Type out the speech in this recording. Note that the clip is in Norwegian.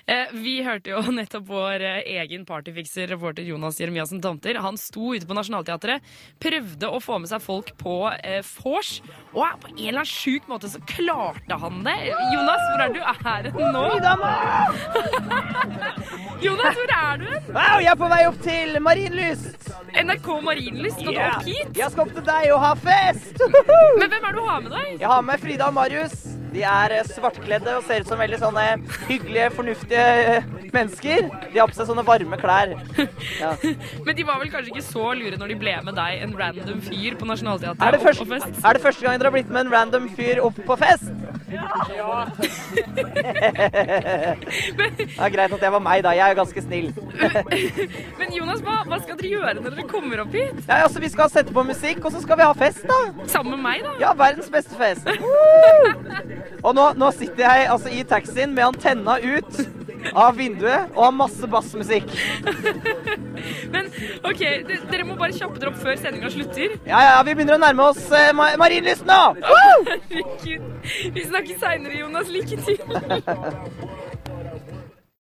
Vi hørte jo nettopp vår egen partyfikser, reporter Jonas Jeremiassen Tomter. Han sto ute på Nationalteatret, prøvde å få med seg folk på vors, og på en eller annen syk måte så klarte han det. Jonas, hvor er du? Er det nå? Jonas, hvor er du? Wow, jeg er på vei opp til Marienlyst. NRK Marienlyst, skal du opp hit? Jeg skal opp til deg og ha fest. Men hvem er det du har med deg? Jeg har med Frida og Marius. De er svartkledde og ser ut som veldig sånne hyggelige, fornuftige mennesker. De har på seg sånne varme klær. Ja. Men de var vel kanskje ikke så lure når de ble med deg, en random fyr på Nationalteatret, opp på fest? Er det første gang dere har blitt med en random fyr opp på fest? Ja. Det er greit at det var meg da, jeg er ganske snill. Men Jonas, hva skal dere gjøre når dere kommer opp hit? Ja, altså, vi skal sette på musikk, og så skal vi ha fest da. Sammen med meg da? Ja, verdens beste fest. Og nå sitter jeg altså i taxien med antenna ut av vinduet og har masse bassmusikk. Men ok, dere må bare kjappe dere opp før sendingen slutter. Ja, vi begynner å nærme oss Marienlyst nå. Herregud, vi snakker senere, Jonas. Lykke til.